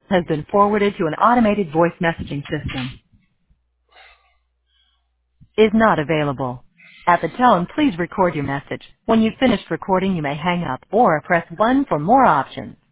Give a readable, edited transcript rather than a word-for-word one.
has been forwarded to an automated voice messaging system. Is not available. At the tone, please record your message. When you've finished recording, you may hang up or press 1 for more options.